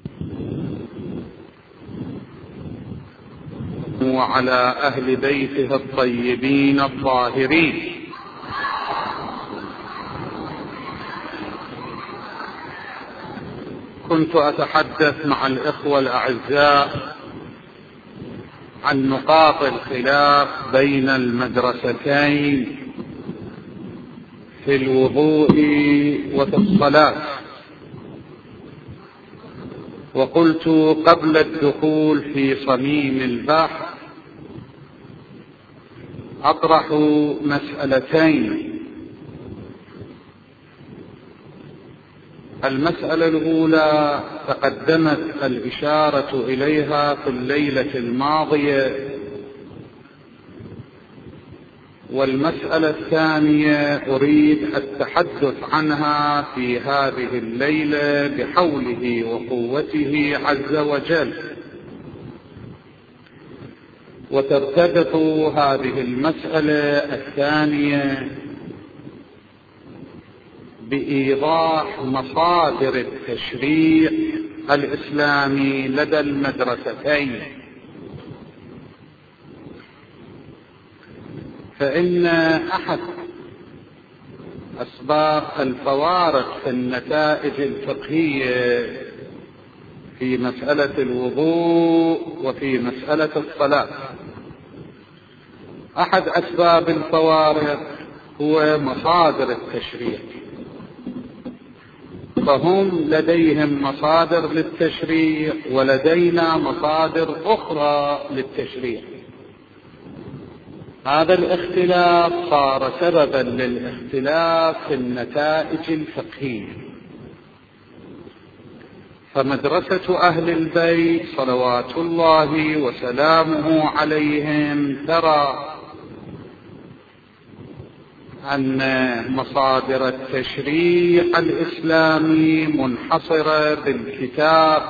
وعلى أهل بيته الطيبين الطاهرين. كنت أتحدث مع الإخوة الأعزاء عن نقاط الخلاف بين المدرستين في الوضوء وفي الصلاة، وقلت قبل الدخول في صميم البحث أطرح مسألتين. المسألة الأولى تقدمت الإشارة إليها في الليلة الماضية، والمسألة الثانية أريد التحدث عنها في هذه الليلة بحوله وقوته عز وجل. وترتبط هذه المسألة الثانية بإيضاح مصادر التشريع الإسلامي لدى المدرستين. فإن أحد أسباب الفوارق في النتائج الفقهية في مسألة الوضوء وفي مسألة الصلاة، أحد أسباب الفوارق هو مصادر التشريع. فهم لديهم مصادر للتشريع ولدينا مصادر أخرى للتشريع. هذا الاختلاف صار سببا للاختلاف في النتائج الفقهية. فمدرسة أهل البيت صلوات الله وسلامه عليهم ترى أن مصادر التشريع الإسلامي منحصرة بالكتاب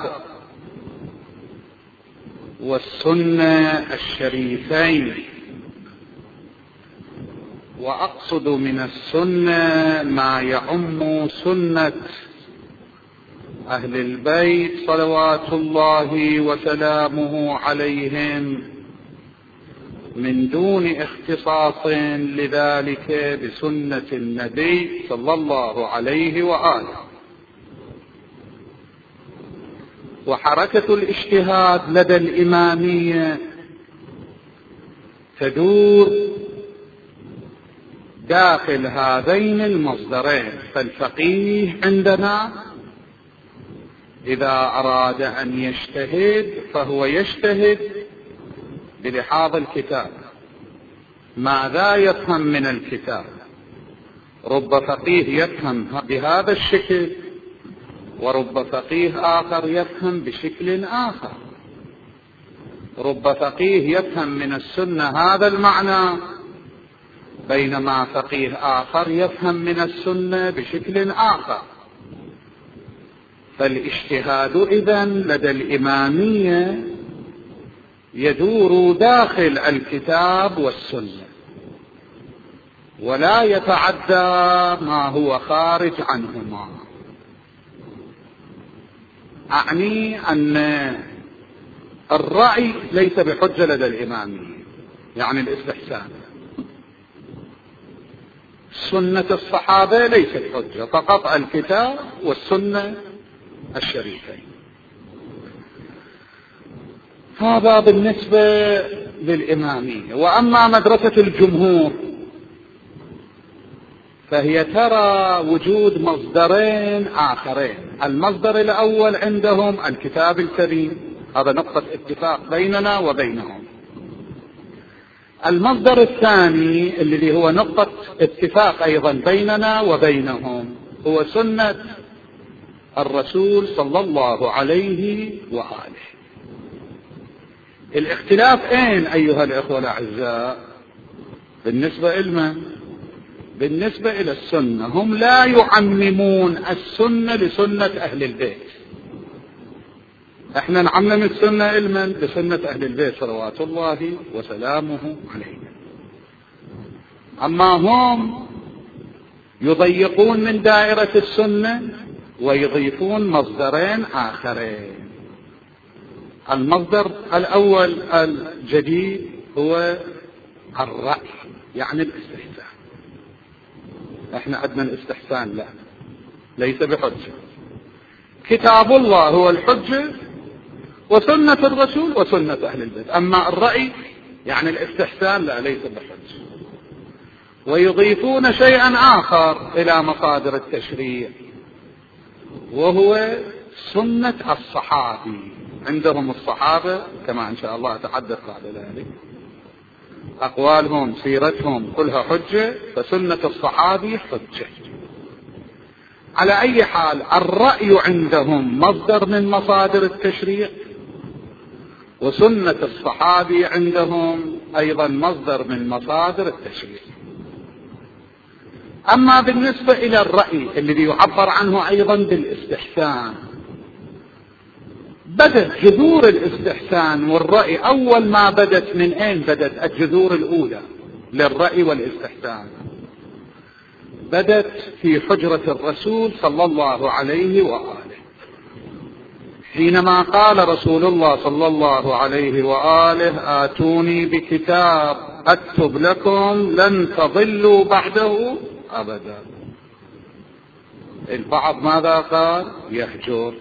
والسنة الشريفين. وأقصد من السنة ما يعم سنة أهل البيت صلوات الله وسلامه عليهم من دون اختصاص لذلك بسنة النبي صلى الله عليه وآله. وحركة الاجتهاد لدى الإمامية تدور داخل هذين المصدرين. فالفقيه عندنا إذا أراد أن يجتهد فهو يجتهد بلحاظ الكتاب. ماذا يفهم من الكتاب؟ رب فقيه يفهم بهذا الشكل، ورب فقيه آخر يفهم بشكل آخر. رب فقيه يفهم من السنة هذا المعنى، بينما فقيه آخر يفهم من السنة بشكل آخر. فالاجتهاد إذن لدى الإمامية يدور داخل الكتاب والسنة، ولا يتعدى ما هو خارج عنهما. أعني أن الرأي ليس بحجة لدى الإمامية، يعني الاستحسان. سنة الصحابة ليست حجة، فقط الكتاب والسنة الشريفين. هذا بالنسبة للإمامية. وأما مدرسة الجمهور فهي ترى وجود مصدرين آخرين. المصدر الأول عندهم الكتاب الكريم، هذا نقطة اتفاق بيننا وبينهم. المصدر الثاني الذي هو نقطة اتفاق أيضا بيننا وبينهم هو سنة الرسول صلى الله عليه وآله. الاختلاف أين أيها الأخوة الأعزاء؟ بالنسبة لمن؟ بالنسبة إلى السنة. هم لا يعممون السنة لسنة أهل البيت. احنا نعمم السنة لمن؟ لسنة أهل البيت صلوات الله وسلامه عليهم. أما هم يضيقون من دائرة السنة ويضيفون مصدرين آخرين. المصدر الأول الجديد هو الرأي، يعني الاستحسان. احنا عندنا الاستحسان لا، ليس بحجة. كتاب الله هو الحجة، وسنة الرسول وسنة أهل البيت. أما الرأي يعني الاستحسان لا، ليس بحجة. ويضيفون شيئا آخر إلى مصادر التشريع، وهو سنة الصحابي. عندهم الصحابة كما إن شاء الله أتحدث بعد ذلك، أقوالهم سيرتهم كلها حجة، فسنة الصحابي حجة. على أي حال الرأي عندهم مصدر من مصادر التشريع، وسنة الصحابي عندهم أيضا مصدر من مصادر التشريع. أما بالنسبة إلى الرأي الذي يعبر عنه أيضا بالاستحسان، بدت جذور الاستحسان والرأي أول ما بدت من أين بدت الجذور الأولى للرأي والاستحسان؟ بدت في حجرة الرسول صلى الله عليه وآله، حينما قال رسول الله صلى الله عليه وآله: آتوني بكتاب أكتب لكم لن تضلوا بعده أبدا. البعض ماذا قال؟ يهجر.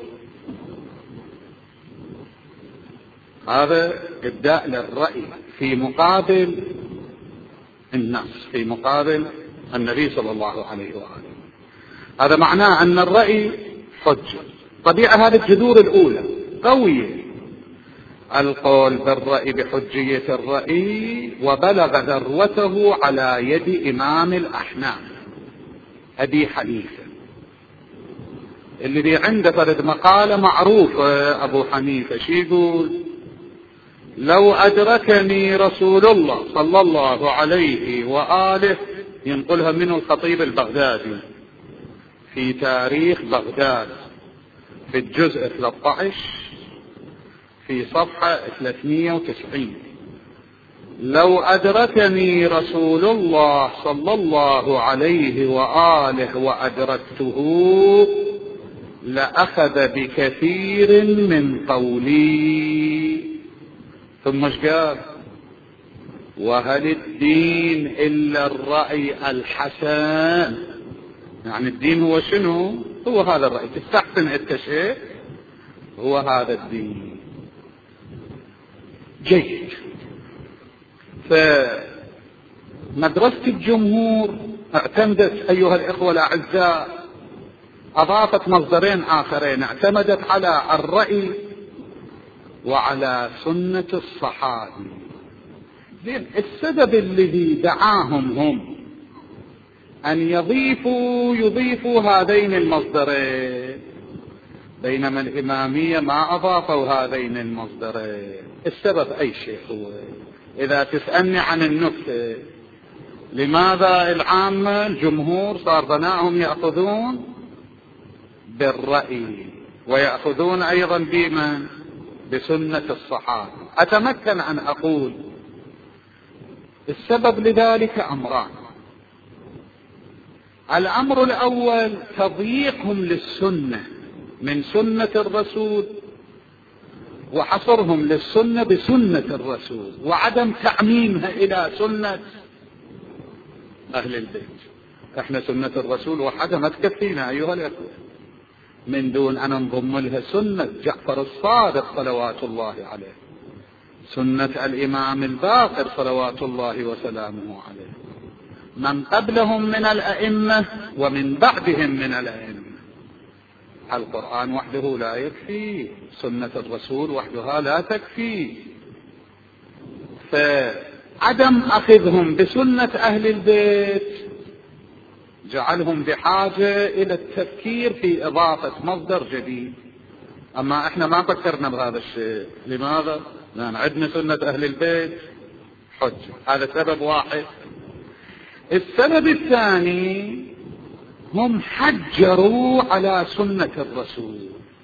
هذا إبداء للرأي في مقابل النص، في مقابل النبي صلى الله عليه وآله. هذا معناه أن الرأي حجة. طبيعة هذه الجذور الأولى قوية، القول بالرأي بحجية الرأي، وبلغ ذروته على يد إمام الأحناف أبي حنيفة، الذي عنده فرد مقالة معروفة. أبو حنيفة شي يقول؟ لو أدركني رسول الله صلى الله عليه وآله، ينقلها منه الخطيب البغدادي في تاريخ بغداد في الجزء 13 في صفحة 390: لو أدركني رسول الله صلى الله عليه وآله وأدركته لأخذ بكثير من قولي. ثم ايش قال؟ وهل الدين إلا الرأي الحسن؟ يعني الدين هو شنو؟ هو هذا الرأي. تستحسن انت شيء، هو هذا الدين. جيد. فمدرسة الجمهور اعتمدت أيها الإخوة الأعزاء، أضافت مصدرين آخرين، اعتمدت على الرأي وعلى سنة الصحابي. السبب الذي دعاهم هم أن يضيفوا هذين المصدرين، بينما الإمامية ما أضافوا هذين المصدرين. السبب أي شيء هو؟ إذا تسألني عن النكتة، لماذا العامة الجمهور صار ظناهم يأخذون بالرأي ويأخذون أيضا بمن؟ بسنة الصحابة؟ أتمكن أن أقول السبب لذلك أمران. الأمر الأول تضييقهم للسنة من سنة الرسول، وحصرهم للسنة بسنة الرسول، وعدم تعميمها إلى سنة أهل البيت. احنا سنة الرسول وحدها ما تكفينا أيها الأخوة، من دون أن نضم لها سنة جعفر الصادق صلوات الله عليه، سنة الإمام الباقر صلوات الله وسلامه عليه، من قبلهم من الأئمة ومن بعدهم من الأئمة. القرآن وحده لا يكفي، سنة الرسول وحدها لا تكفي. فعدم أخذهم بسنة أهل البيت جعلهم بحاجة إلى التفكير في إضافة مصدر جديد. أما إحنا ما فكرنا بهذا الشيء. لماذا؟ لأن عندنا سنة أهل البيت حجة. هذا سبب واحد. السبب الثاني، هم حجروا على سنة الرسول،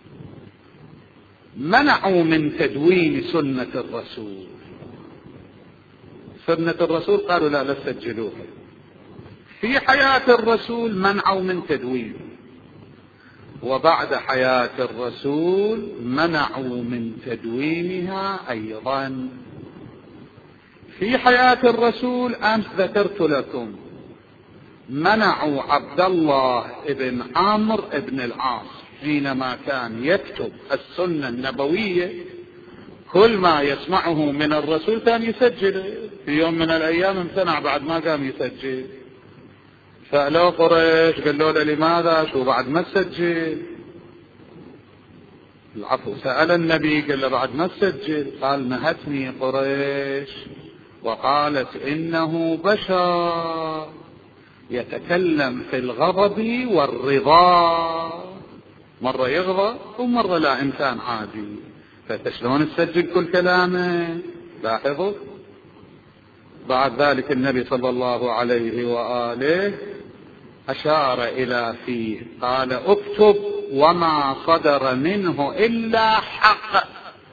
منعوا من تدوين سنة الرسول. سنة الرسول قالوا لا تسجلوها. في حياة الرسول منعوا من تدوين، وبعد حياة الرسول منعوا من تدوينها أيضا. في حياة الرسول أمس ذكرت لكم منعوا عبد الله بن عمرو بن العاص حينما كان يكتب السنة النبوية، كل ما يسمعه من الرسول كان يسجل. في يوم من الأيام امتنع بعد ما قام يسجل، سألوه قريش قالوا له لماذا؟ شو بعد ما تسجل؟ العفو، سأل النبي قال له بعد ما تسجل؟ قال نهتني قريش وقالت إنه بشر يتكلم في الغضب والرضا، مرة يغضب ومرة لا، إنسان عادي، فشلون تسجل كل كلامه؟ لاحظوا. بعد ذلك النبي صلى الله عليه وآله أشار إلى فيه، قال اكتب وما صدر منه إلا حق.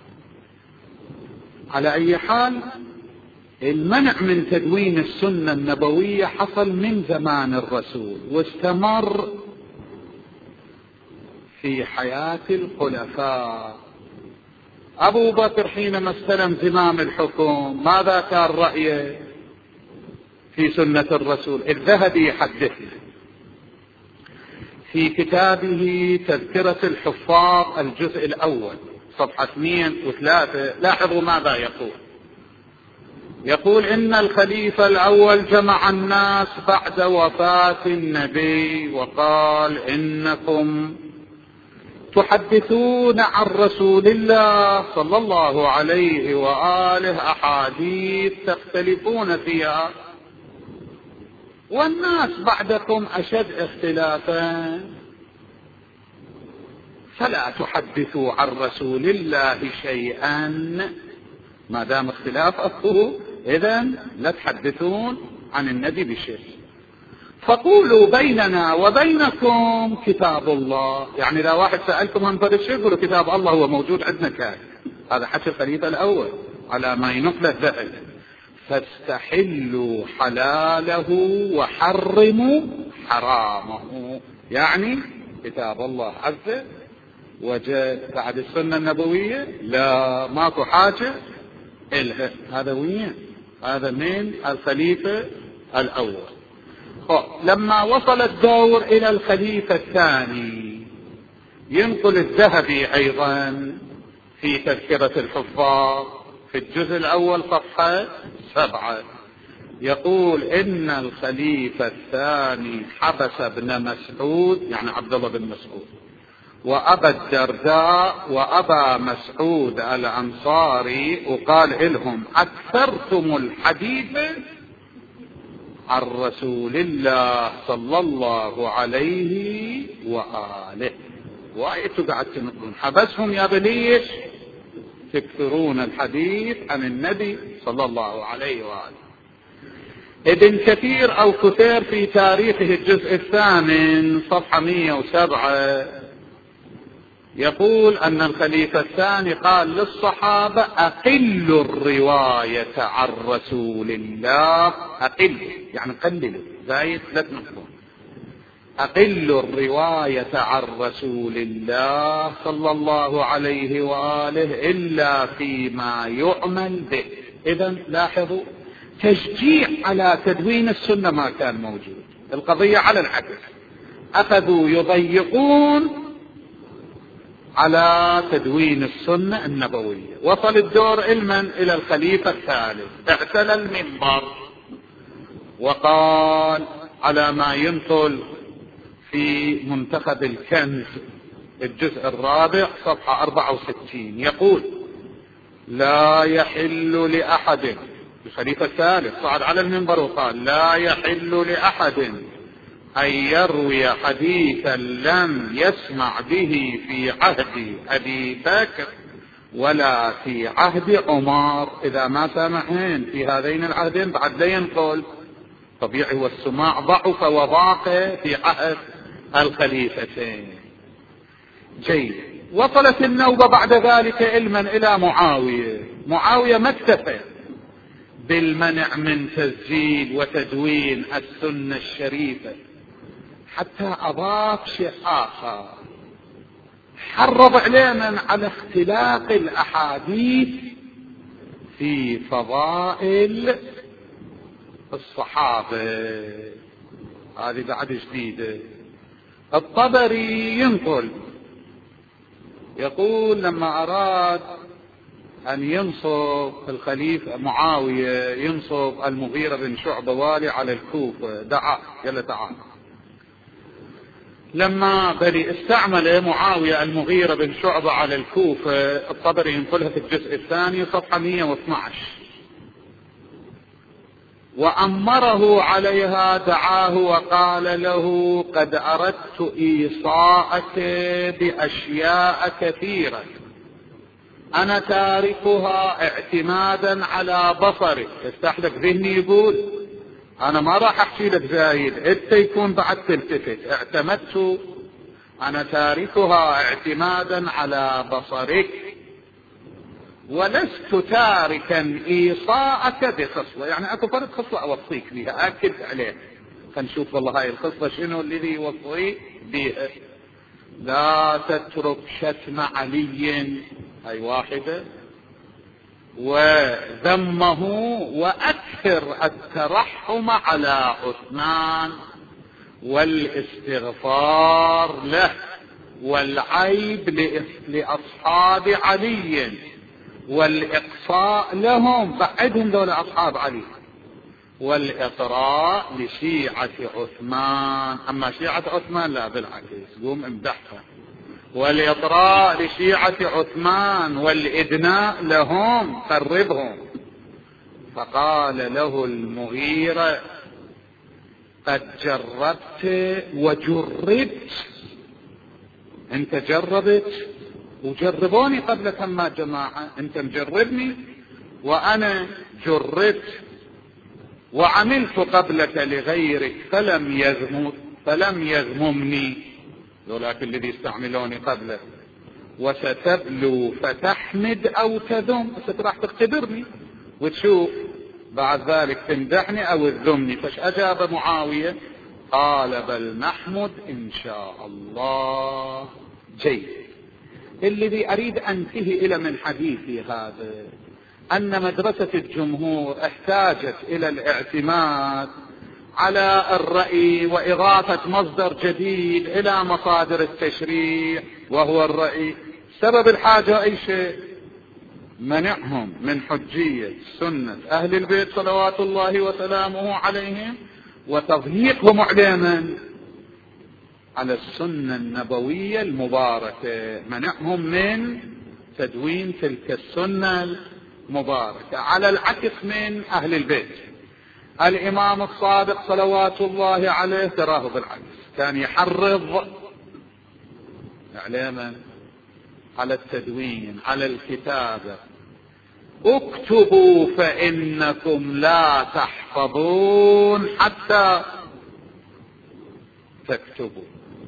على أي حال المنع من تدوين السنة النبوية حصل من زمان الرسول واستمر في حياة الخلفاء. أبو بكر حينما استلم زمام الحكم ماذا كان رأيه في سنة الرسول؟ الذهبي يحدثنا في كتابه تذكرة الحفاظ الجزء الأول صفحة 2 و3، لاحظوا ماذا يقول إن الخليفة الأول جمع الناس بعد وفاة النبي وقال إنكم تحدثون عن رسول الله صلى الله عليه وآله أحاديث تختلفون فيها، والناس بعدكم أشد اختلافا، فلا تحدثوا عن رسول الله شيئا. ما دام اختلافه إذن لا تحدثون عن النبي بشيء، فقولوا بيننا وبينكم كتاب الله. يعني إذا واحد سألكم عن فرد الشيء قولوا كتاب الله هو موجود عندنا كاف. هذا حكي الخليفة الأول على ما ينقله ذهب. فاستحلوا حلاله وحرموا حرامه، يعني كتاب الله عز وجل بعد السنة النبوية لا ماكو حاجة إلها. هذا وين؟ هذا من الخليفة الأول. لما وصل الدور إلى الخليفة الثاني ينقل الذهبي أيضا في تذكرة الحفاظ في الجزء الأول صفحة 7، يقول إن الخليفة الثاني حبس ابن مسعود، يعني عبد الله بن مسعود، وأبا الدرداء وأبا مسعود الأنصاري، وقال لهم أكثرتم الحديث عن رسول الله صلى الله عليه وآله. وآيته قاعد تنقلون حبسهم يا بليش تكثرون الحديث عن النبي صلى الله عليه وآله. ابن كثير أو كثير في تاريخه الجزء الثامن صفحة 107 يقول أن الخليفة الثاني قال للصحابة أقلوا الرواية عن رسول الله. أقل يعني قللوا، زايد لا تنقلون. أقلوا الرواية عن رسول الله صلى الله عليه وآله إلا فيما يعمل به. إذن لاحظوا تشجيع على تدوين السنة ما كان موجود، القضية على العكس، أخذوا يضيقون على تدوين السنة النبوية. وصل الدور علما إلى الخليفة الثالث، اعتلى المنبر وقال على ما ينقل في منتخب الكنز الجزء الرابع صفحة 64 يقول لا يحل لأحد، الخليفة الثالث صعد على المنبر وقال لا يحل لأحد أن يروي حديثا لم يسمع به في عهد أبي بكر ولا في عهد عمر. إذا ما سمعين في هذين العهدين بعد لا ينقل، طبيعي والسماع ضعف وضاق في عهد الخليفتين. جيد. وصلت النوبة بعد ذلك علما إلى معاوية ما اكتفى بالمنع من تسجيل وتدوين السنة الشريفة، حتى أضاف شيء آخر حرض علينا على اختلاق الأحاديث في فضائل الصحابة. هذه بعد جديدة. الطبري ينقل يقول لما أراد أن ينصب الخليفة معاوية ينصب المغيرة بن شعبة والي على الكوفة دعا قال تعال. لما بدي استعمل معاوية المغيرة بن شعبة على الكوفة، الطبري ينقلها في الجزء الثاني صفحة 112، وأمره عليها دعاه وقال له قد أردت إيصاءك بأشياء كثيرة أنا تاركها اعتمادا على بصرك. افتح لك ذهني يقول أنا ما راح أحكي لك زايد، أنت يكون بعد تلتفت. اعتمدت أنا تاركها اعتمادا على بصرك ولست تاركا إيصاءك بخصلة. يعني أكو فرد خصلة أوصيك بها أكد عليه. فنشوف والله هاي الخصلة شنو الذي يوصي بها. لا تترك شتم علي، هاي واحدة، وذمه، وأكثر الترحم على عثمان والاستغفار له والعيب لأصحاب علي والإقصاء لهم، بعدهم دول أصحاب علي، والإطراء لشيعة عثمان. أما شيعة عثمان لا، بالعكس قوم امدحها. والإطراء لشيعة عثمان والإدناء لهم قربهم. فقال له المغيرة قد جربت وجربت، انت جربت وجربوني قبلك ما جماعة، انت مجربني وأنا جربت وعملت قبلك لغيرك فلم يذممني، ذولاك الذي يستعملوني قبلك، وستبلو فتحمد أو تذم، راح تختبرني وتشوف بعد ذلك تمدحني أو تذمني. فاش أجاب معاوية؟ قال بل نحمد إن شاء الله. جيد. الذي أريد أنتهي إلى من حديثي هذا أن مدرسة الجمهور احتاجت إلى الاعتماد على الرأي وإضافة مصدر جديد إلى مصادر التشريع وهو الرأي. سبب الحاجة أي شيء؟ منعهم من حجية سنة أهل البيت صلوات الله وسلامه عليهم، وتضييقهم علينا على السنة النبوية المباركة، منعهم من تدوين تلك السنة المباركة، على العكس من أهل البيت. الإمام الصادق صلوات الله عليه تراه بالعكس، كان يحرض إعلاما على التدوين، على الكتابة. اكتبوا فإنكم لا تحفظون حتى تكتبوا،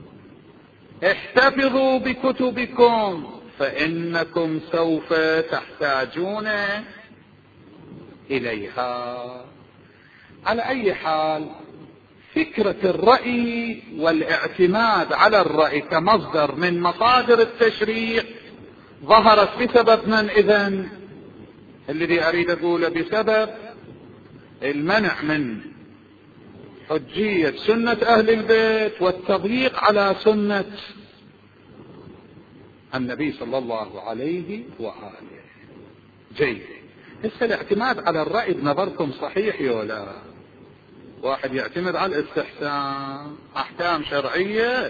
احتفظوا بكتبكم فإنكم سوف تحتاجون إليها. على أي حال، فكرة الرأي والاعتماد على الرأي كمصدر من مصادر التشريع ظهرت بسبب من إذن؟ الذي أريد أقوله بسبب المنع من حجية سنة أهل البيت والتضييق على سنة النبي صلى الله عليه وآله. جيد. هسه الاعتماد على الرأي بنظركم صحيح ولا؟ واحد يعتمد على الاستحسان، أحكام شرعية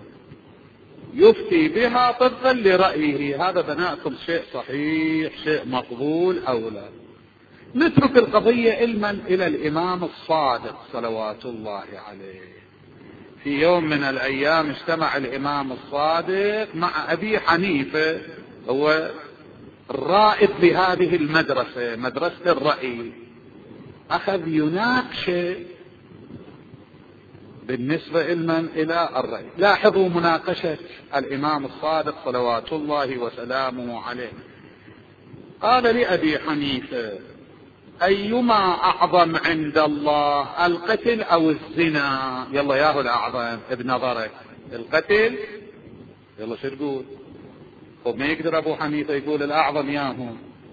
يفتي بها طبقا لرأيه، هذا بناءكم شيء صحيح، شيء مقبول أو لا؟ نترك القضية علما إلى الإمام الصادق صلوات الله عليه. في يوم من الأيام اجتمع الإمام الصادق مع أبي حنيفة، هو الرائد لهذه المدرسة، مدرسة الرأي، أخذ يناقش بالنسبة إلى الرأي. لاحظوا مناقشة الإمام الصادق صلوات الله وسلامه عليه. قال لأبي حنيفة أيما أعظم عند الله، القتل أو الزنا؟ يلا ياهو الأعظم بنظرك، القتل يلا شو تقول؟ وما يقدر أبو حنيفة يقول الأعظم ياهو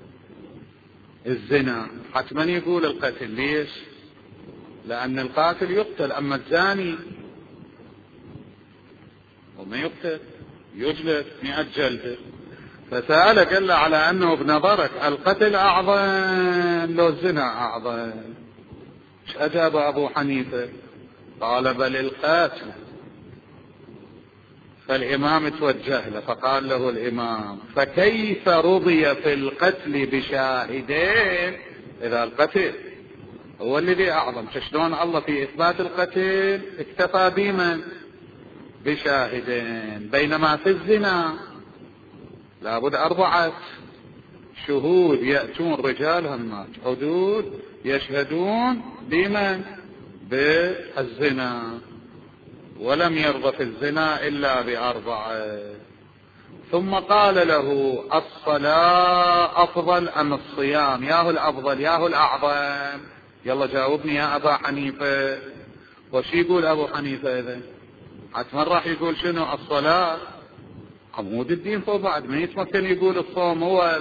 الزنا، حتما يقول القتل. ليش؟ لأن القاتل يقتل، أما الزاني وما يقتل يجلد 100 جلدة. فسأل قال له على أنه بنظرك القتل أعظم لو الزنا أعظم؟ ايش أجاب أبو حنيفة؟ قال بل القاتل. فالإمام توجه له فقال له الإمام فكيف رضي في القتل بشاهدين إذا القتل هو الذي أعظم؟ شلون الله في إثبات القتل اكتفى بمن؟ بشاهدين، بينما في الزنا لابد 4 شهود يأتون رجال همات حدود يشهدون بمن؟ بالزنا، ولم يرضى في الزنا إلا ب4. ثم قال له الصلاة أفضل أم الصيام؟ ياهو الأفضل ياهو الأعظم؟ يلا جاوبني يا أبا حنيفة. وش يقول أبو حنيفة إذا؟ حتما راح يقول شنو؟ الصلاة. عمود الدين فوق بعد ما يتمكن يقول الصوم هو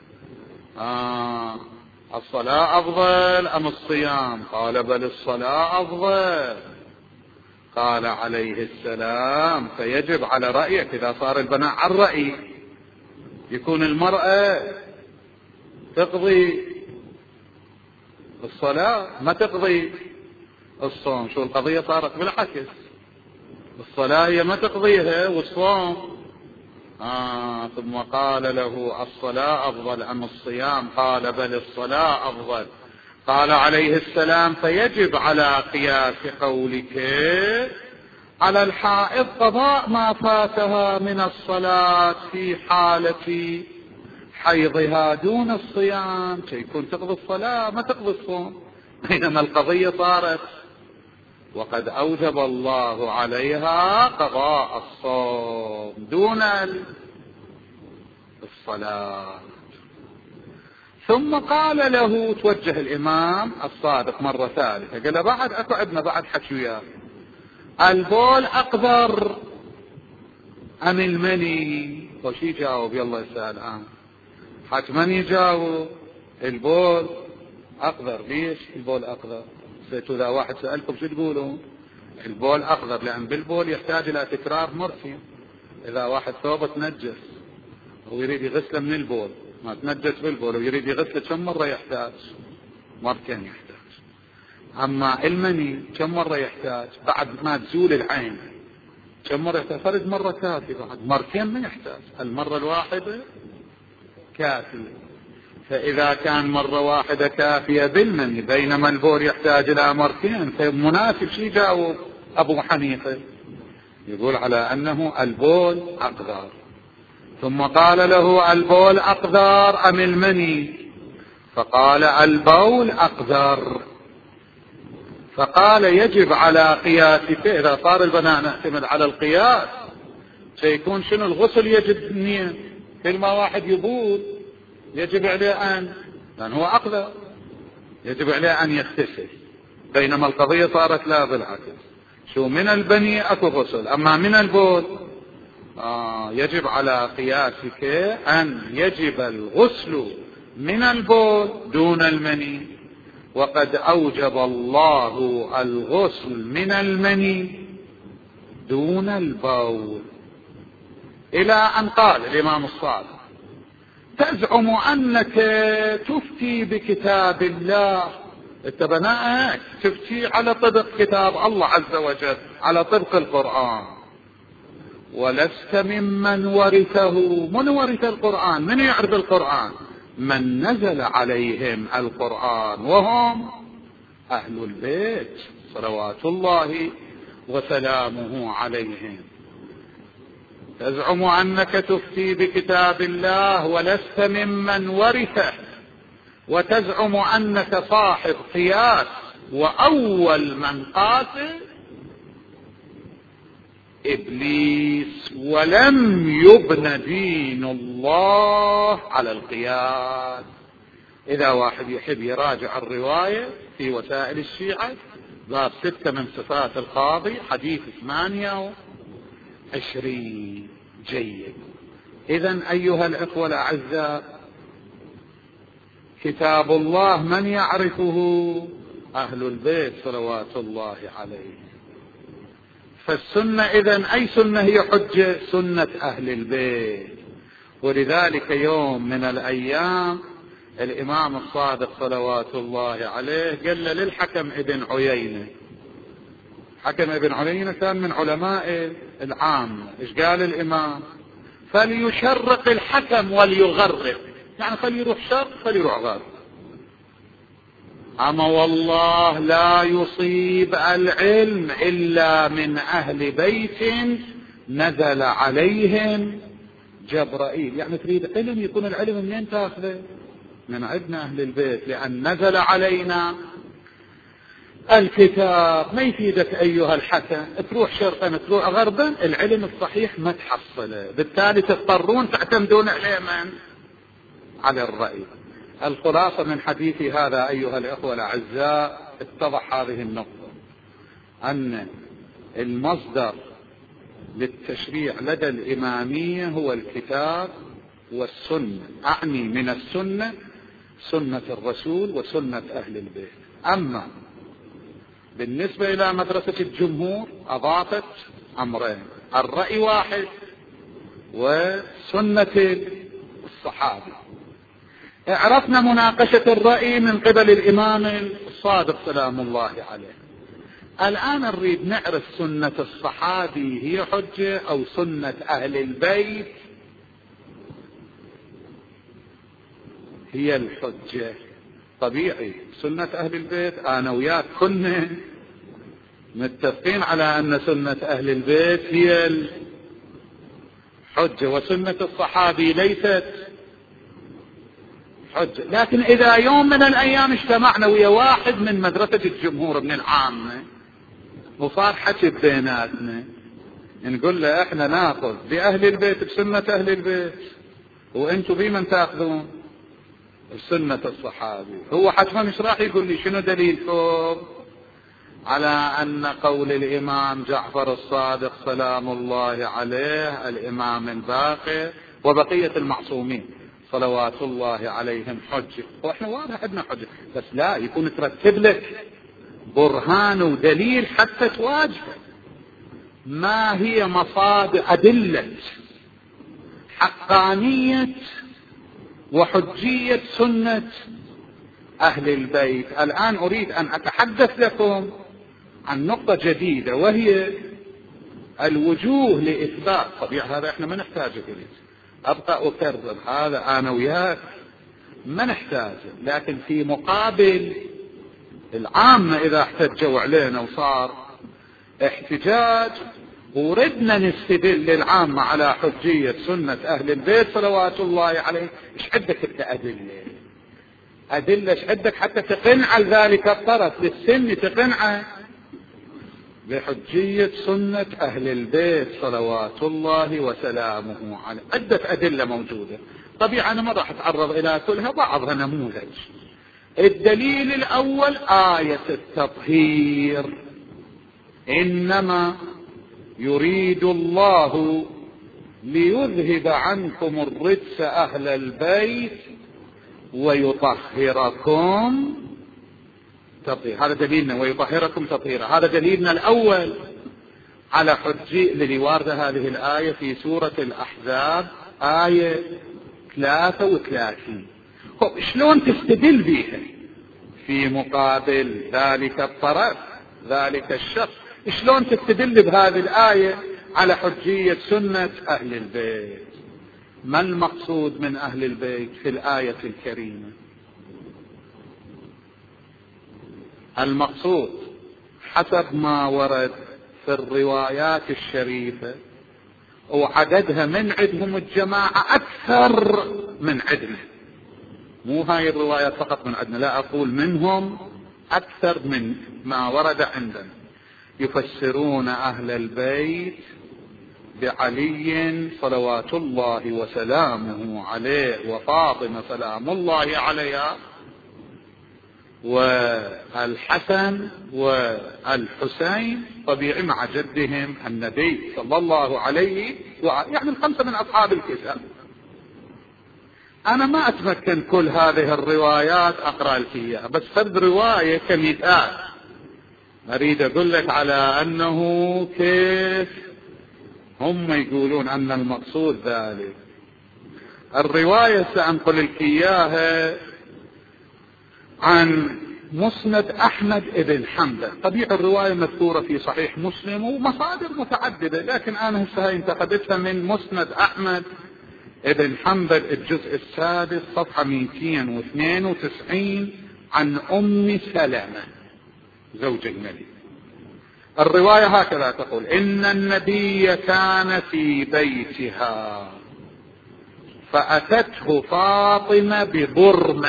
الصلاة أفضل أم الصيام؟ قال بل الصلاة أفضل. قال عليه السلام فيجب على رأيك إذا صار البناء على الرأي يكون المرأة تقضي الصلاة ما تقضي الصوم. شو القضية صارت بالعكس، الصلاة هي ما تقضيها والصوم. ثم قال له الصلاة أفضل أم الصيام؟ قال بل الصلاة أفضل. قال عليه السلام فيجب على قياس قولك على الحائض قضاء ما فاتها من الصلاة في حالة حيضها دون الصيام، يكون تقضي الصلاة ما تقضي الصوم، بينما القضية صارت وقد أوجب الله عليها قضاء الصوم دون الصلاة. ثم قال له توجه الإمام الصادق مرة ثالثة قال بعد أكو عندنا بعد حكي البول أقدر أم المني؟ وش يجاوب؟ يلا يسأل حتما يجاوب البول أقدر. ليش البول أقدر؟ إذا واحد سألكم شو تقولون؟ البول أقدر لأن بالبول يحتاج إلى تكرار مرتين. إذا واحد ثوبه تنجس ويريد يغسله من البول ما تنجس بالبول ويريد يغسله كم مرة يحتاج؟ مرتين يحتاج. أما المني كم مرة يحتاج؟ بعد ما تزول العين كم مرة يحتاج؟ فرد مرة كافية، بعد مرتين ما يحتاج، المرة الواحدة كافية. فإذا كان مرة واحدة كافية بالمني بينما البول يحتاج إلى مرتين فمناسب. شي جاوب أبو حنيفة؟ يقول على أنه البول أقدر. ثم قال له البول أقدر أم المني؟ فقال البول أقدر. فقال يجب على قياسك إذا صار البناء نعتمد على القياس سيكون شنو؟ الغسل يجب النية، كل ما واحد يبول يجب عليه لأن هو أقدر يجب عليه أن يغتسل، بينما القضية صارت لا بالعكس. شو من البني أكو غسل، أما من البول يجب على قياسك أن يجب الغسل من البول دون المني، وقد أوجب الله الغسل من المني دون البول. إلى أن قال الإمام الصادق تزعم أنك تفتي بكتاب الله، انت بناءك تفتي على طبق كتاب الله عز وجل على طبق القرآن، ولست ممن ورثه. من ورث القرآن؟ من يعرف القرآن؟ من نزل عليهم القرآن وهم أهل البيت صلوات الله وسلامه عليهم. تزعم أنك تفتي بكتاب الله ولست ممن ورثه، وتزعم أنك صاحب قياس، وأول من قاتل إبليس، ولم يبن دين الله على القياس. إذا واحد يحب يراجع الرواية في وسائل الشيعة باب 6 من صفات القاضي حديث 28 جيد. إذن أيها الإخوة الأعزاء، كتاب الله من يعرفه؟ أهل البيت صلوات الله عليه. فالسنة إذن أي سنة هي حجة؟ سنة أهل البيت. ولذلك يوم من الأيام الإمام الصادق صلوات الله عليه قال للحكم ابن عيينة، حكم ابن عيينة كان من علماء العامة، إيش قال الإمام؟ فليشرق الحكم وليغرب، يعني خليروح شرق خليروح غرب. أما والله لا يصيب العلم إلا من أهل بيت نزل عليهم جبرائيل. يعني تريد علم، يكون العلم منين تاخذه؟ من عندنا أهل البيت، لأن نزل علينا الكتاب. ما يفيدك أيها الحكم تروح شرقا تروح غربا، العلم الصحيح ما تحصله، بالتالي تضطرون تعتمدون عليه من؟ على الرأي. الخلاصة من حديثي هذا أيها الأخوة الأعزاء اتضح هذه النقطة، أن المصدر للتشريع لدى الإمامية هو الكتاب والسنة. أعني من السنة سنة الرسول وسنة أهل البيت. أما بالنسبة إلى مدرسة الجمهور أضافت أمرين، الرأي واحد وسنة الصحابة. عرفنا مناقشة الرأي من قبل الإمام الصادق سلام الله عليه. الآن نريد نعرف سنة الصحابي هي حجة أو سنة أهل البيت هي الحجة. طبيعي سنة أهل البيت أنا وياك كنا متفقين على أن سنة أهل البيت هي الحجة وسنة الصحابي ليست حجة. لكن إذا يوم من الأيام اجتمعنا ويا واحد من مدرسة الجمهور من العامة وصار حكي بيناتنا، نقول له احنا ناخذ بأهل البيت بسنة أهل البيت وانتم بمن تاخذون؟ بسنة الصحابي. هو حتما مش راح يقول لي شنو دليلكم على أن قول الإمام جعفر الصادق سلام الله عليه الإمام الباقر وبقية المعصومين صلوات الله عليهم حجة. واحنا واضح عندنا حجة، بس لا يكون ترتب لك برهان ودليل حتى تواجه ما هي مصادر أدلة حقانية وحجية سنة أهل البيت. الآن أريد أن أتحدث لكم عن نقطة جديدة، وهي الوجوه لإثبات. طبيعي هذا إحنا ما نحتاجه إليه، أبقى أكرر هذا أنا وياك ما نحتاجه. لكن في مقابل العامة إذا احتجوا علينا وصار احتجاج وردنا نستدل للعامة على حجية سنة أهل البيت صلوات الله عليه، إيش عندك أنت أدلة إيش عندك حتى تقنع ذلك الطرف للسن، تقنعه بحجية سنة أهل البيت صلوات الله وسلامه عليه. عدة أدلة موجودة، طبيعي أنا ما راح أتعرض إلى كلها، بعضها نموذج. الدليل الأول آية التطهير، إنما يريد الله ليذهب عنكم الرجس أهل البيت ويطهركم تطهيرا. هذا دليلنا، ويطهركم تطهيرا. هذا دليلنا الأول على حجية الذي واردة هذه الآية في سورة الأحزاب آية 33. شلون تستدل بها في مقابل ذلك الطرف ذلك الشخص؟ شلون تستدل بهذه الآية على حجية سنة أهل البيت؟ ما المقصود من أهل البيت في الآية الكريمة؟ المقصود حسب ما ورد في الروايات الشريفة، وعددها من عندهم الجماعة أكثر من عندنا، مو هاي الروايات فقط من عندنا، لا أقول منهم أكثر من ما ورد عندنا. يفسرون أهل البيت بعلي صلوات الله وسلامه عليه وفاطمة سلام الله عليها والحسن والحسين، طبيعي مع جدهم النبي صلى الله عليه يعني الخمسة من أصحاب الكتاب أنا ما أتمكن كل هذه الروايات أقرأ لك إياها، بس فرد رواية كمثال أريد أقول لك على أنه كيف هم يقولون أن المقصود ذلك. الرواية سأنقل لك إياها عن مسند أحمد بن حنبل. طبيعي الرواية مذكورة في صحيح مسلم ومصادر متعددة، لكن أنا هسه انتقدتها من مسند أحمد بن حنبل الجزء السادس صفحة 292 عن أم سلمة زوج النبي. الرواية هكذا تقول: إن النبي كان في بيتها فأتته فاطمة ببرمة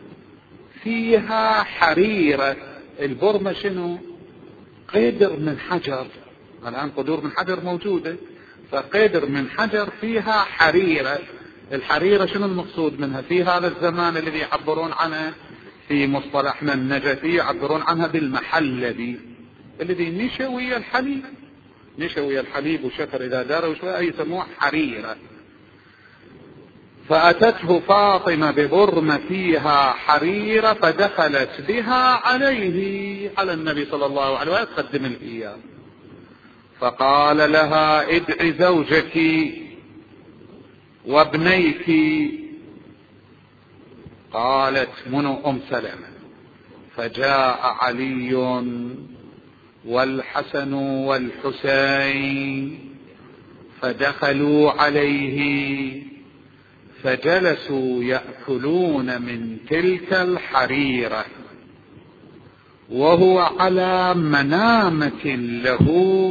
فيها حريرة. البرمة شنو؟ قدر من حجر، الآن قدور من حجر موجودة، فقدر من حجر فيها حريرة. الحريرة شنو المقصود منها في هذا الزمان الذي يعبرون عنه في مصطلحنا النجفي، يعبرون عنها بالمحلبي الذي نشوي الحليب، نشوي الحليب وشكر إذا دار وشوية يسموه حريرة. فأتته فاطمة ببرمة فيها حريرة فدخلت بها عليه، على النبي صلى الله عليه وسلم، تقدم الإياه. فقال لها: ادعي زوجك وابنيك. قالت: منو؟ أم سلمة. فجاء علي والحسن والحسين فدخلوا عليه فجلسوا يأكلون من تلك الحريرة وهو على منامة له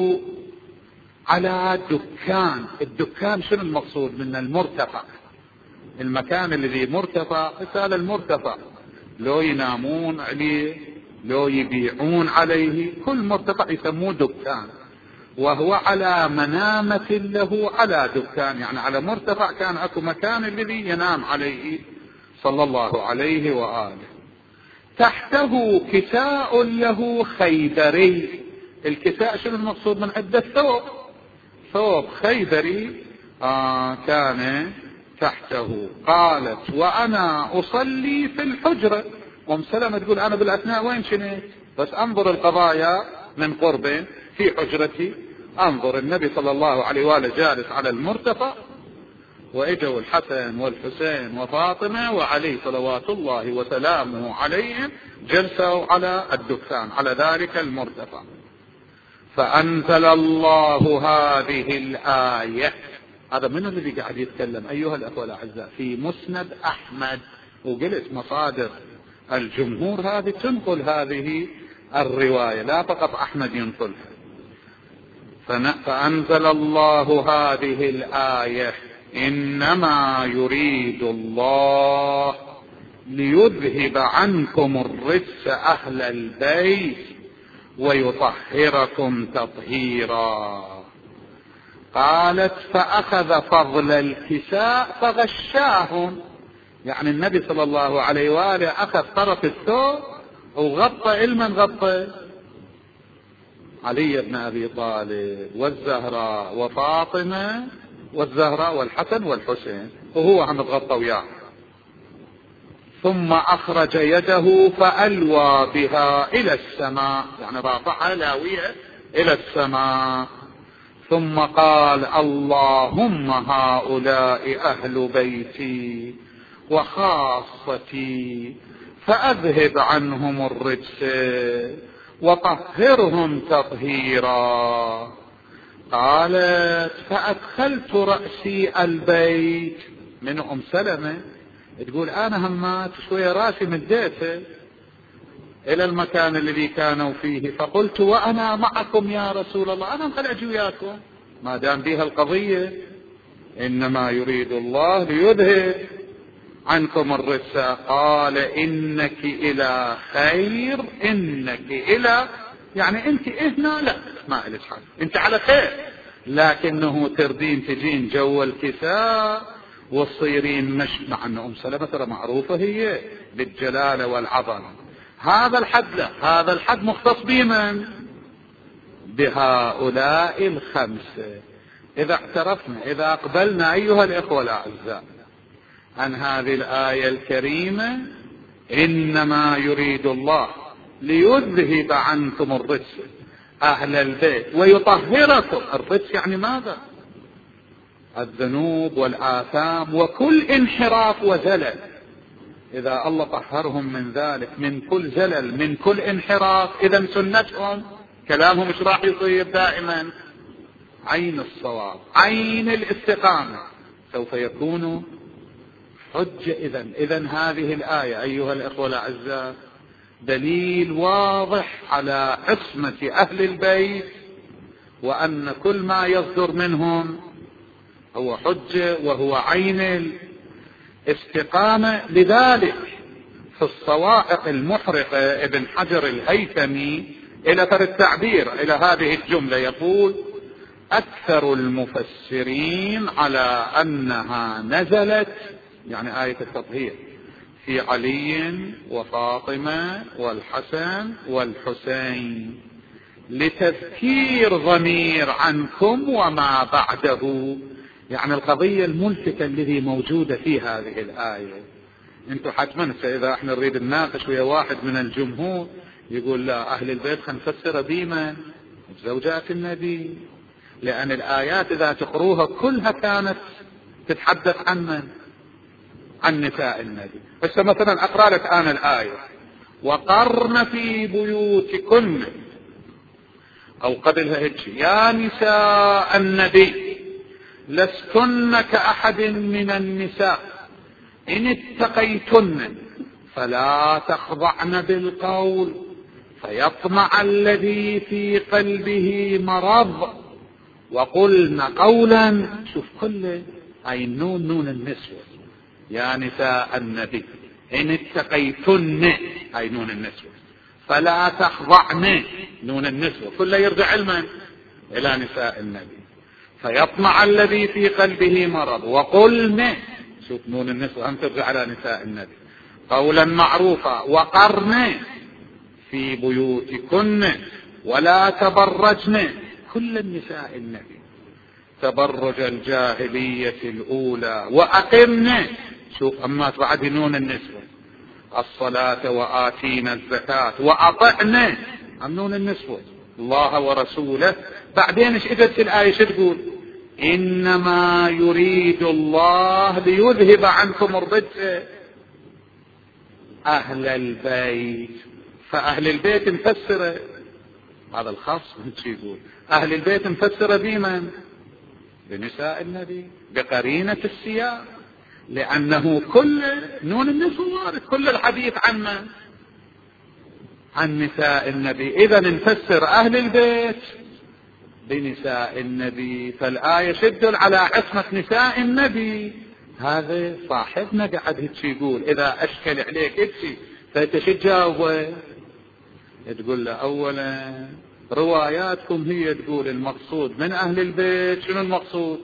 على دكان. الدكان شنو المقصود من المرتفع؟ المكان الذي مرتفع مثال المرتفع، لو ينامون عليه لو يبيعون عليه، كل مرتفع يسموه دكان. وهو على منامة له على دكان، يعني على مرتفع كان اكو مكان الذي ينام عليه صلى الله عليه وآله. تحته كساء له خيبري. الكساء شنو المقصود من عدة؟ ثوب، ثوب خيبري كان تحته. قالت: وأنا أصلي في الحجرة. أم سلمة تقول: أنا بالأثناء وين شنيت؟ بس أنظر القضايا من قرب في حجرتي، أنظر النبي صلى الله عليه وآله جالس على المرتفع، وإجوا الحسن والحسين وفاطمة وعلي صلوات الله وسلامه عليهم جلسوا على الدكان على ذلك المرتفع. فأنزل الله هذه الآية. هذا من الذي قاعد يتكلم أيها الأخوة الأعزاء في مسند أحمد، وقلت مصادر الجمهور هذه تنقل هذه الرواية، لا فقط أحمد ينقلها. فأنزل الله هذه الآية: إنما يريد الله ليذهب عنكم الرجس أهل البيت ويطهركم تطهيرا. قالت: فأخذ فضل الكساء فغشاهم. يعني النبي صلى الله عليه وآله أخذ طرف الثوب وغطى. المن غطى؟ علي بن أبي طالب والزهراء وفاطمة والزهراء والحسن والحسين، وهو عم يتغطى وياه. ثم أخرج يده فألوى بها إلى السماء، يعني رافعها لاوية إلى السماء. ثم قال: اللهم هؤلاء أهل بيتي وخاصتي فأذهب عنهم الرجس وطهرهم تطهيرا. قالت: فأدخلت رأسي البيت. من أم سلمة تقول: أنا همات شوية راسي مديته إلى المكان الذي كانوا فيه، فقلت: وأنا معكم يا رسول الله، أنا مخلعج وياكم ما دام بها القضية. إنما يريد الله ليذهب عنكم الرجس. قال: إنك إلى خير، إنك إلى، يعني أنت هنا لا ما إليش حاجة، أنت على خير، لكنه تردين تجين جو الكساء والصيرين مش. مع أن أم سلمة ترى معروفة هي بالجلالة والعظمة. هذا الحد لا، هذا الحد مختص بمن؟ بهؤلاء الخمسة. إذا اعترفنا، إذا أقبلنا أيها الإخوة الأعزاء عن هذه الآية الكريمة: إنما يريد الله ليذهب عنكم الرجس أهل البيت ويطهركم. الرجس يعني ماذا؟ الذنوب والآثام وكل انحراف وزلل. إذا الله طهرهم من ذلك، من كل زلل، من كل انحراف، إذا سنتهم كلامهم مش راح يصير دائما عين الصواب، عين الاستقامة، سوف يكون حجة. إذن هذه الآية أيها الأخوة الأعزاء دليل واضح على عصمة أهل البيت، وأن كل ما يصدر منهم هو حجة وهو عين الاستقامة. لذلك في الصواعق المحرقة ابن حجر الهيثمي إلى ترى التعبير إلى هذه الجملة يقول: أكثر المفسرين على أنها نزلت، يعني آية التطهير، في علي وفاطمة والحسن والحسين، لتذكير ضمير عنكم وما بعده. يعني القضية الملفتة التي موجودة في هذه الآية. انتم حتما إذا احنا نريد نناقش ويا واحد من الجمهور يقول لا أهل البيت خنفسر بيما زوجات النبي، لأن الآيات إذا تقروها كلها كانت تتحدث عن من؟ عن نساء النبي. بس مثلا أقرأ لك أنا الآية: وقرن في بيوتكن، أو قبلها هيك: يا نساء النبي لستن كأحد من النساء إن اتقيتن فلا تخضعن بالقول فيطمع الذي في قلبه مرض وقلن قولا. شوف كله هاي النون نون النسوة. يا نساء النبي إن اتقيتن هاي نون النسوة، فلا تخضعن نون النسوة، كله يرجع علما إلى نساء النبي. فيطمع الذي في قلبه مرض وقلن، شوف نون النسوة هم ترجع على نساء النبي، قولا معروفا. وقرن في بيوتكن ولا تبرجن، كل النساء النبي، تبرج الجاهلية الأولى. وأقمن، شوف أما بعد نون النسوة، الصلاة وآتينا الزكاة. وأطعن نون النسوة الله ورسوله. بعدين ايش اجت الآية شو تقول؟ إنما يريد الله ليذهب عنكم الرجس أهل البيت. فأهل البيت مفسرة، هذا الخاص من شي يقول أهل البيت مفسرة بمن؟ بنساء النبي، بقرينة السياق، لأنه كل نون النسوة كل الحديث عن من؟ عن نساء النبي. إذا نفسر أهل البيت بنساء النبي، فالآية تدل على عصمة نساء النبي. هذا صاحبنا قاعد هيك يقول، إذا أشكل عليك هيك فتجاوب تقول له: أولا رواياتكم هي تقول المقصود من أهل البيت شنو المقصود؟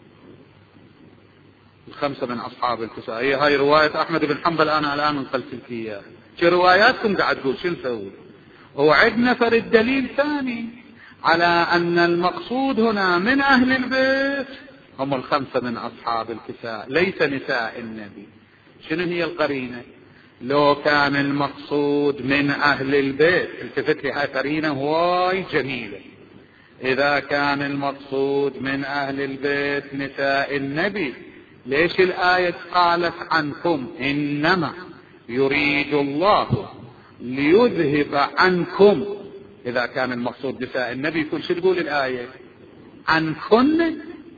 الخمسة من أصحاب الكسائية. هاي رواية أحمد بن حنبل، أنا الآن نقلت لك إياها. شو رواياتكم قاعد تقول؟ شو نسوي؟ هو عندنا فرد دليل ثاني على أن المقصود هنا من أهل البيت هم الخمسة من أصحاب الكساء، ليس نساء النبي. شنو هي القرينة؟ لو كان المقصود من أهل البيت، التفت لي هاي قرينة هواي جميلة، إذا كان المقصود من أهل البيت نساء النبي، ليش الآية قالت عنكم إنما يريد الله ليذهب عنكم؟ إذا كان المقصود نساء النبي كل شيء تقول الآية عنكن.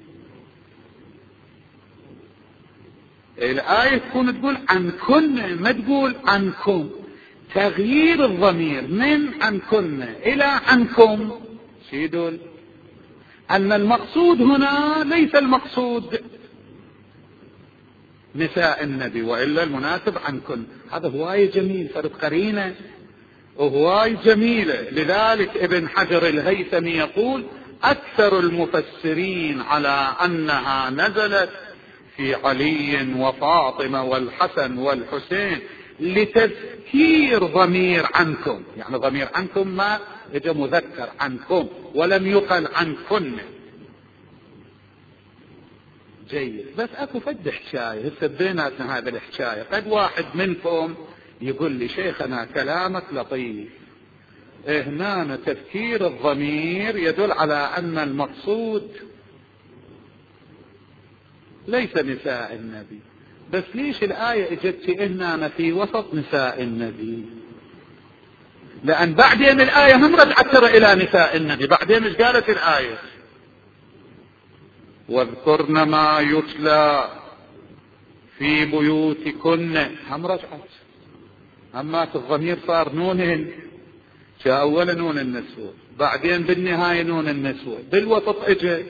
الآية تكون تقول عنكن، ما تقول عنكم. تغيير الضمير من عنكن إلى عنكم شو يدل؟ أن المقصود هنا ليس المقصود نساء النبي، وإلا المناسب عنكن. هذا هواي جميل، فرد قرينة وهواي جميلة. لذلك ابن حجر الهيثمي يقول: أكثر المفسرين على أنها نزلت في علي وفاطمة والحسن والحسين لتذكير ضمير عنكم. يعني ضمير عنكم ما يجي مذكر عنكم ولم يقل عنكن. جيد، بس اكو فد حكاية هسه بيناتنا هذا الحكاية. قد واحد منكم يقول لي شيخنا كلامك لطيف، هنا تفكير الضمير يدل على أن المقصود ليس نساء النبي، بس ليش الآية اجت هنا في وسط نساء النبي؟ لأن بعدين الآية هم رجعت ترى إلى نساء النبي. بعدين مش قالت الآية واذكرن ما يتلى في بيوتكن، هم رجعت. أما الضمير صار نونهن، جاء أولا نون النسوة، بعدين بالنهاية نون النسوة، بالوسط اجى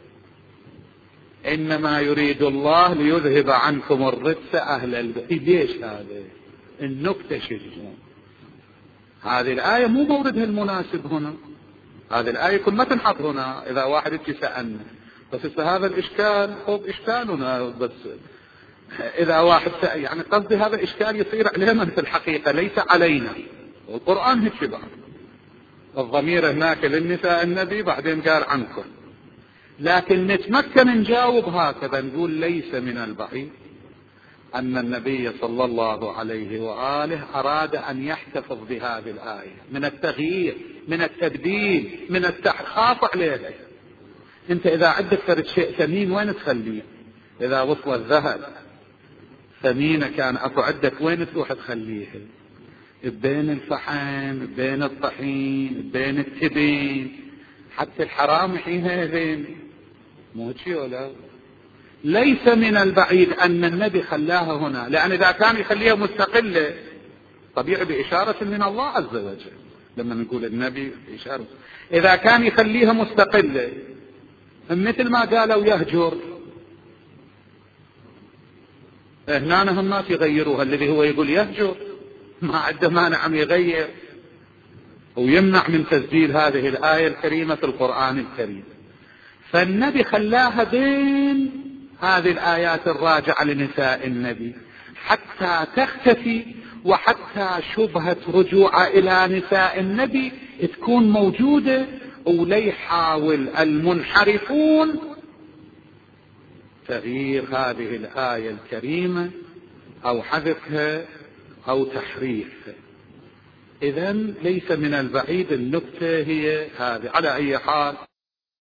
إنما يريد الله ليذهب عنكم الرجس أهل البيت. ليش هذا النكتة شجون؟ هذه الآية مو موردها المناسب هنا، هذه الآية كل ما تنحط هنا إذا واحد يتسألنا. بس هذا الإشكال هو إشكالنا، بس إذا واحد يعني قصدي هذا إشكال يصير علينا في الحقيقة ليس علينا. والقرآن هيك بعض الضمير هناك للنساء النبي بعدين قال عنكم، لكن نتمكن نجاوب هكذا نقول ليس من البعيد أن النبي صلى الله عليه وآله أراد أن يحتفظ بهذه الآية من التغيير، من التبديل، من خاف عليها. أنت إذا عندك فرد شيء ثمين وين تخليه؟ إذا وصل الذهب ثمينة كان أكو عندك وين تروح تخليه؟ بين الفحم، بين الطحين، بين التبين، حتى الحرام حينئذ مو شيء ولا. ليس من البعيد أن النبي خلاها هنا، لأن إذا كان يخليها مستقلة طبيعي بإشارة من الله عز وجل. لما نقول النبي إشارة، إذا كان يخليها مستقلة مثل ما قالوا يهجر، هنا هم الناس يغيروها. الذي هو يقول يهجر ما عنده مانع عم يغير ويمنع من تسجيل هذه الآية الكريمة في القرآن الكريم. فالنبي خلاها بين هذه الآيات الراجعة لنساء النبي حتى تختفي، وحتى شبهة رجوع إلى نساء النبي تكون موجودة، وليحاول المنحرفون تغيير هذه الآية الكريمة أو حذفها أو تحريفها. إذن ليس من البعيد النكتة هي هذه. على أي حال